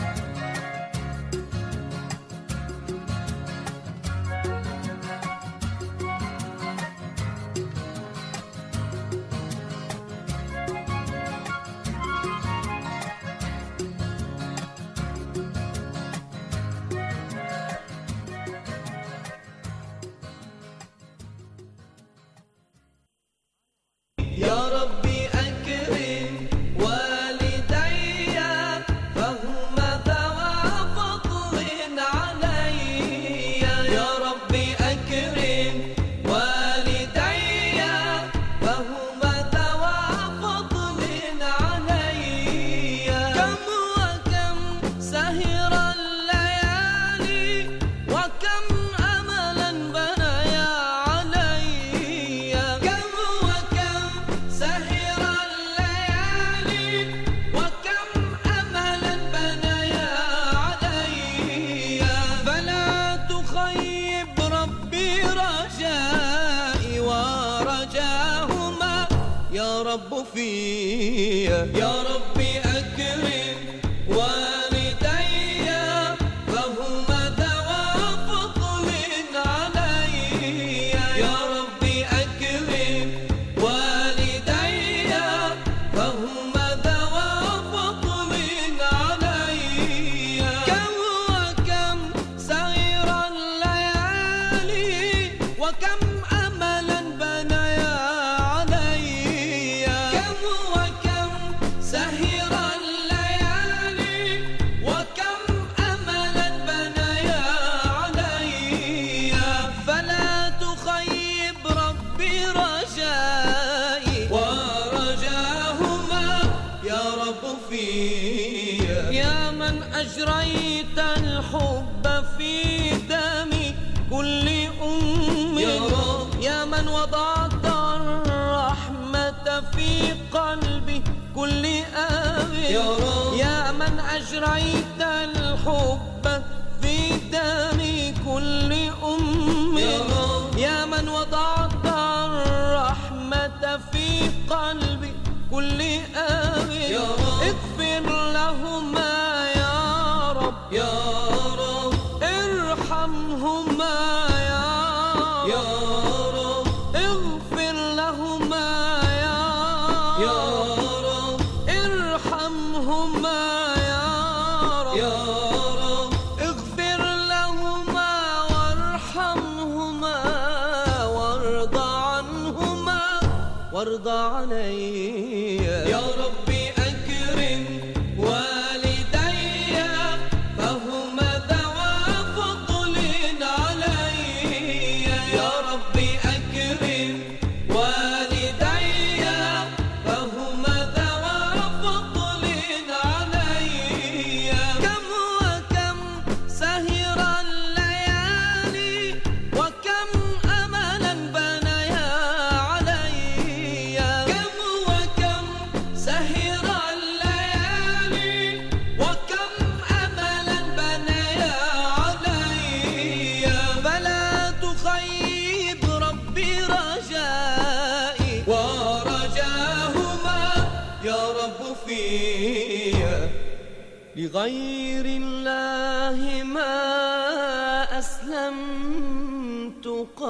يا ربي أكرم والدي فهم ذوى فضل علي. يا ربي أكرم والدي فهم ذوى فضل علي. كم وكم سهر الليالي وكم أملا بنايا علي. كم سهر الليالي وكم أملا بنايا علي. فلا تخيب ربي رجائي ورجاهما يا رب فيا. يا ربي أكرم والدي يا رب يا من أجريت الحب في دم كل أم يا رب يا من وضعت الرحمة في قلب كل أب يا رب اغفر لهما يا رب يا رب ارحمهما يا رب يا رب اغفر لهما يا يا رب ارحمهما يا رب يا رب اغفر لهما وارحمهما وارض عنهما وارض علي يا ربي أكرم والدي فهما ذوى فضل علي يا ربي أكرم والدي فهما ذوى فضل علي كم وكم سهر الليالي وكم أملا بنيا علي كم وكم سهر الليالي وكم أملا بنيا علي فلا تخيب ربي رجائي ورجاهما يا رب فيا لغير الله ما أسلمت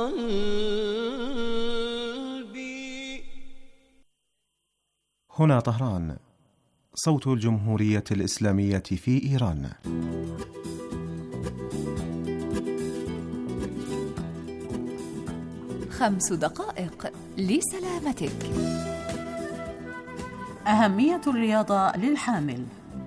قلبي. هنا طهران، صوت الجمهورية الإسلامية في إيران. خمس دقائق لسلامتك. أهمية الرياضة للحامل.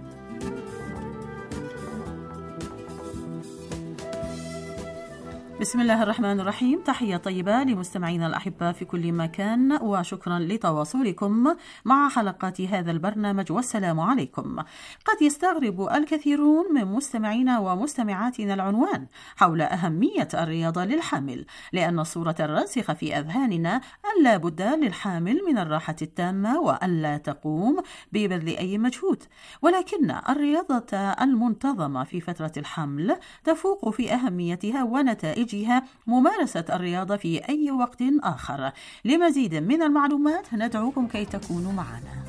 بسم الله الرحمن الرحيم. تحية طيبة لمستمعينا الأحباء في كل مكان، وشكرا لتواصلكم مع حلقات هذا البرنامج، والسلام عليكم. قد يستغرب الكثيرون من مستمعينا ومستمعاتنا العنوان حول أهمية الرياضة للحامل، لأن الصورة الراسخة في أذهاننا أن لا بد للحامل من الراحة التامة وأن لا تقوم ببذل أي مجهود، ولكن الرياضة المنتظمة في فترة الحمل تفوق في أهميتها ونتائجها ممارسة الرياضة في أي وقت آخر. لمزيد من المعلومات ندعوكم كي تكونوا معنا.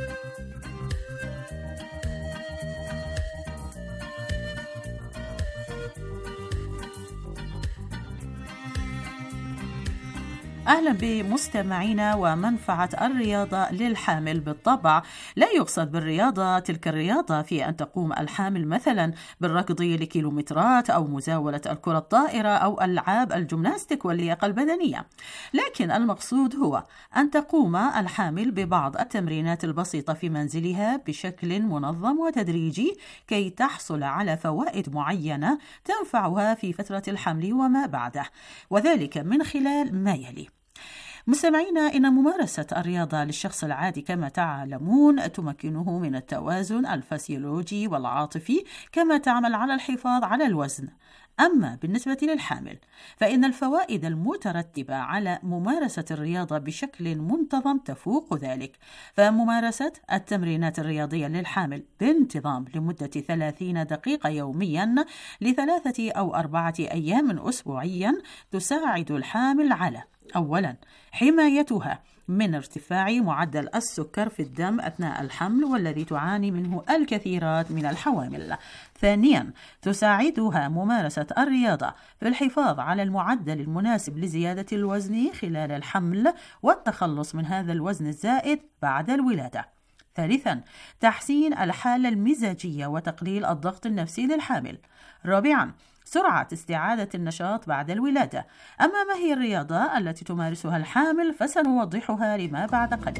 أهلا بمستمعينا. ومنفعة الرياضة للحامل بالطبع لا يقصد بالرياضة تلك الرياضة في أن تقوم الحامل مثلا بالركض لكيلومترات أو مزاولة الكرة الطائرة أو ألعاب الجمناستيك واللياقة البدنية، لكن المقصود هو أن تقوم الحامل ببعض التمرينات البسيطة في منزلها بشكل منظم وتدريجي كي تحصل على فوائد معينة تنفعها في فترة الحمل وما بعده، وذلك من خلال ما يلي. مستمعينا، إن ممارسة الرياضة للشخص العادي كما تعلمون تمكنه من التوازن الفسيولوجي والعاطفي، كما تعمل على الحفاظ على الوزن. أما بالنسبة للحامل فإن الفوائد المترتبة على ممارسة الرياضة بشكل منتظم تفوق ذلك، فممارسة التمرينات الرياضية للحامل بانتظام لمدة ثلاثين دقيقة يوميا لثلاثة أو أربعة أيام أسبوعيا تساعد الحامل على: أولا، حمايتها من ارتفاع معدل السكر في الدم أثناء الحمل والذي تعاني منه الكثيرات من الحوامل. ثانيا، تساعدها ممارسة الرياضة في الحفاظ على المعدل المناسب لزيادة الوزن خلال الحمل والتخلص من هذا الوزن الزائد بعد الولادة. ثالثا، تحسين الحالة المزاجية وتقليل الضغط النفسي للحامل. رابعا، سرعة استعادة النشاط بعد الولادة. أما ما هي الرياضة التي تمارسها الحامل فسنوضحها لما بعد قليل.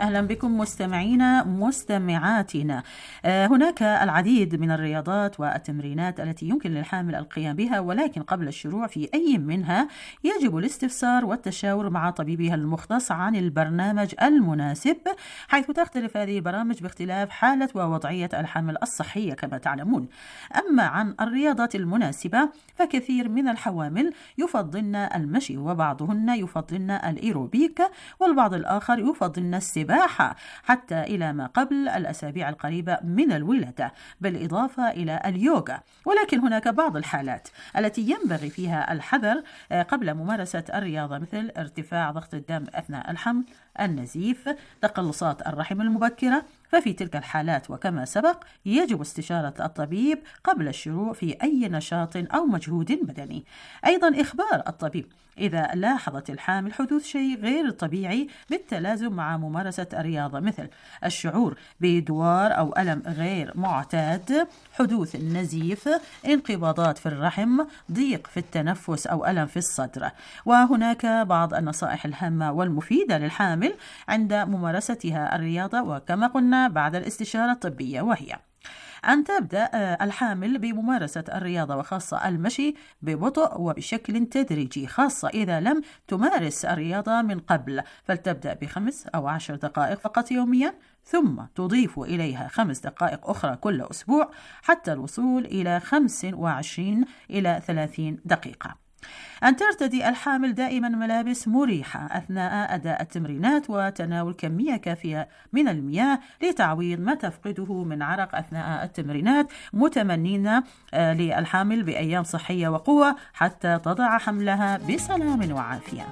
أهلا بكم مستمعينا مستمعاتنا. هناك العديد من الرياضات والتمرينات التي يمكن للحامل القيام بها، ولكن قبل الشروع في أي منها يجب الاستفسار والتشاور مع طبيبها المختص عن البرنامج المناسب، حيث تختلف هذه البرامج باختلاف حالة ووضعية الحامل الصحية كما تعلمون. أما عن الرياضات المناسبة فكثير من الحوامل يفضلن المشي، وبعضهن يفضلن الإيروبيك، والبعض الآخر يفضلن السباحة حتى إلى ما قبل الأسابيع القريبة من الولادة، بالإضافة إلى اليوغا. ولكن هناك بعض الحالات التي ينبغي فيها الحذر قبل ممارسة الرياضة، مثل ارتفاع ضغط الدم أثناء الحمل، النزيف، تقلصات الرحم المبكرة. ففي تلك الحالات وكما سبق يجب استشارة الطبيب قبل الشروع في أي نشاط أو مجهود بدني. أيضا إخبار الطبيب إذا لاحظت الحامل حدوث شيء غير طبيعي بالتلازم مع ممارسة الرياضة، مثل الشعور بدوار أو ألم غير معتاد، حدوث النزيف، انقباضات في الرحم، ضيق في التنفس أو ألم في الصدر. وهناك بعض النصائح الهامة والمفيدة للحامل عند ممارستها الرياضة، وكما قلنا بعد الاستشارة الطبية، وهي أن تبدأ الحامل بممارسة الرياضة وخاصة المشي ببطء وبشكل تدريجي، خاصة إذا لم تمارس الرياضة من قبل، فلتبدأ بخمس أو عشر دقائق فقط يوميا، ثم تضيف إليها خمس دقائق أخرى كل أسبوع حتى الوصول إلى خمس وعشرين إلى ثلاثين دقيقة. أن ترتدي الحامل دائما ملابس مريحة أثناء أداء التمرينات، وتناول كمية كافية من المياه لتعويض ما تفقده من عرق أثناء التمرينات، متمنين للحامل بأيام صحية وقوة حتى تضع حملها بسلام وعافية.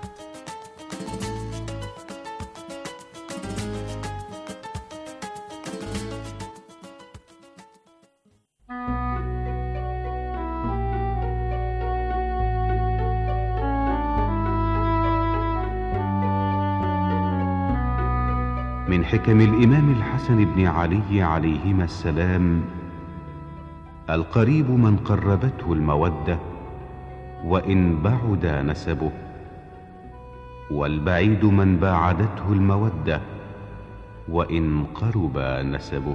من حكم الإمام الحسن بن علي عليهما السلام: القريب من قربته المودة وإن بعد نسبه، والبعيد من باعدته المودة وإن قرب نسبه.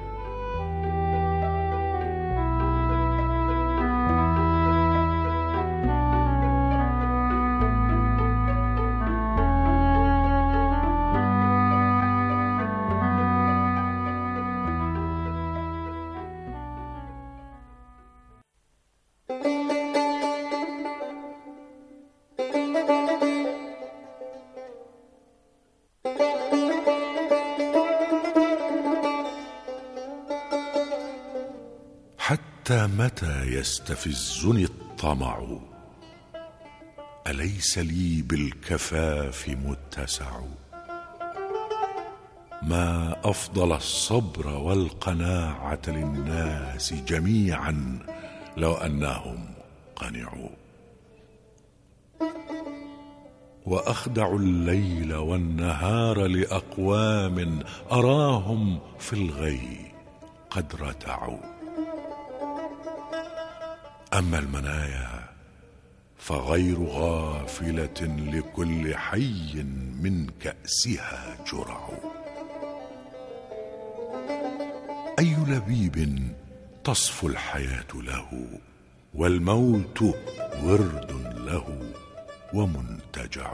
حتى متى يستفزني الطمع؟ أليس لي بالكفاف متسع؟ ما أفضل الصبر والقناعة للناس جميعا لو أنهم قنعوا. وأخدع الليل والنهار لأقوام أراهم في الغي قد رتعوا. أما المنايا فغير غافلة لكل حي من كأسها جرع. أي لبيب تصفو الحياة له، والموت ورد له ومنتجع.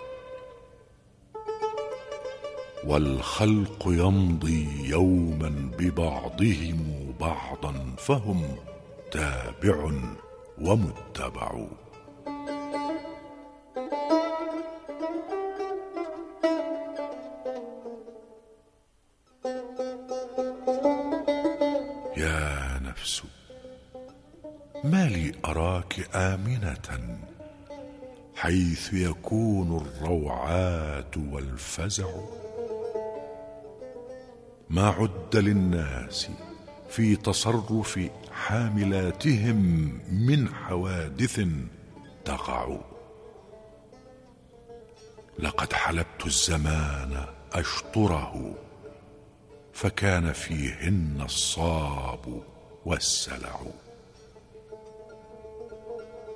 والخلق يمضي يوما ببعضهم بعضا، فهم تابع ومتبع. يا نفس ما لي أراك آمنة حيث يكون الروعات والفزع. ما عد للناس في تصرف حاملاتهم من حوادث تقع. لقد حلبت الزمان أشطره، فكان فيهن الصاب والسلع.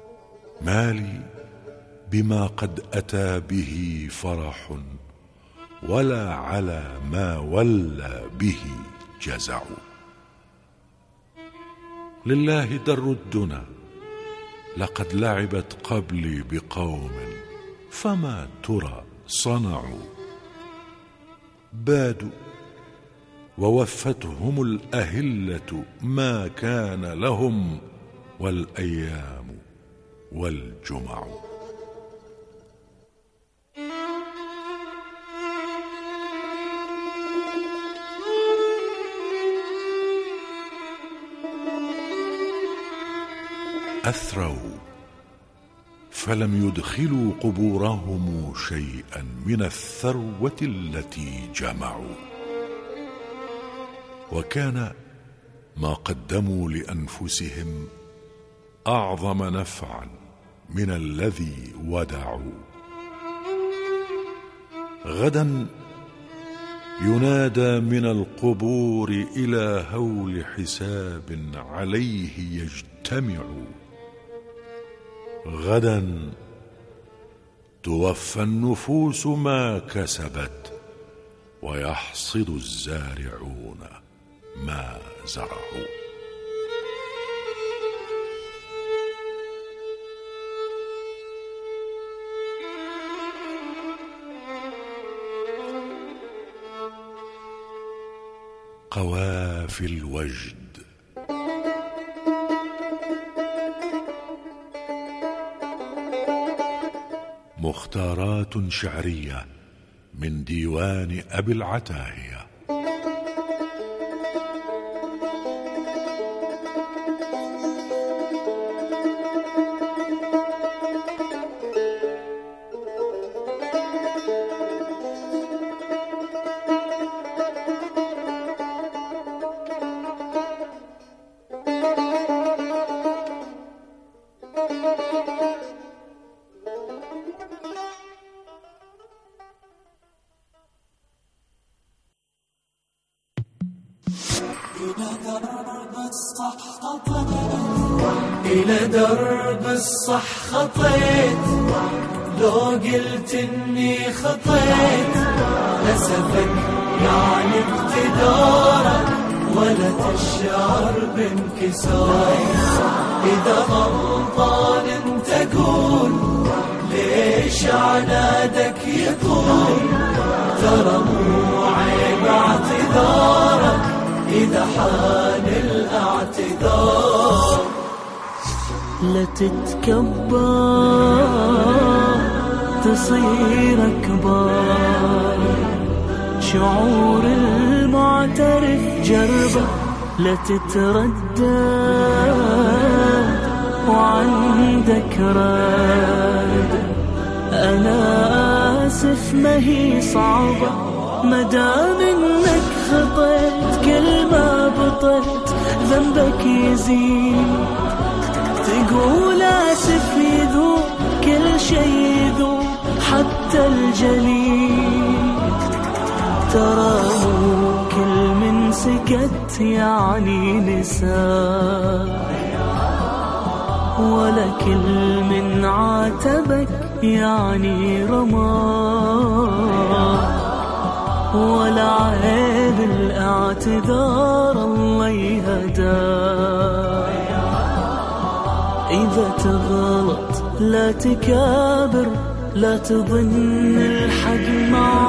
ما لي بما قد أتى به فرح، ولا على ما ولى به جزع. لله در الدنا لقد لعبت قبلي بقوم فما ترى صنعوا. بادوا ووفتهم الأهلة ما كان لهم والأيام والجمع. أثروا فلم يدخلوا قبورهم شيئا من الثروة التي جمعوا، وكان ما قدموا لأنفسهم أعظم نفعا من الذي ودعوا. غدا ينادى من القبور إلى هول حساب عليه يجتمع. غدا توفى النفوس ما كسبت ويحصد الزارعون ما زرعوا. قوافي الوجد. مختارات شعرية من ديوان أبي العتاهية. إلى درب الصح خطيت، لو قلت إني خطيت لسفك يعني اقتدارك ولا تشعر بانكسار. إذا غلطان انت قول ليش عنادك يطول، ترى مو عيب اعتذارك إذا حان الاعتذار. لا تتكبر تصير أكبر، شعور المعترف جربه لا تتردد وعندك رد. أنا آسف ما هي صعبة مدام إنك خطيت، كل ما بطيت ذنبك يزيد. تقول آسف يذوب كل شي يذوب حتى الجليد. ترى مو كل من سكت يعني نسى، ولا كل من عاتبك يعني رمى، ولا عيب الاعتذار الله يهداه. إذا تغلط لا تكابر، لا تظن الحق معك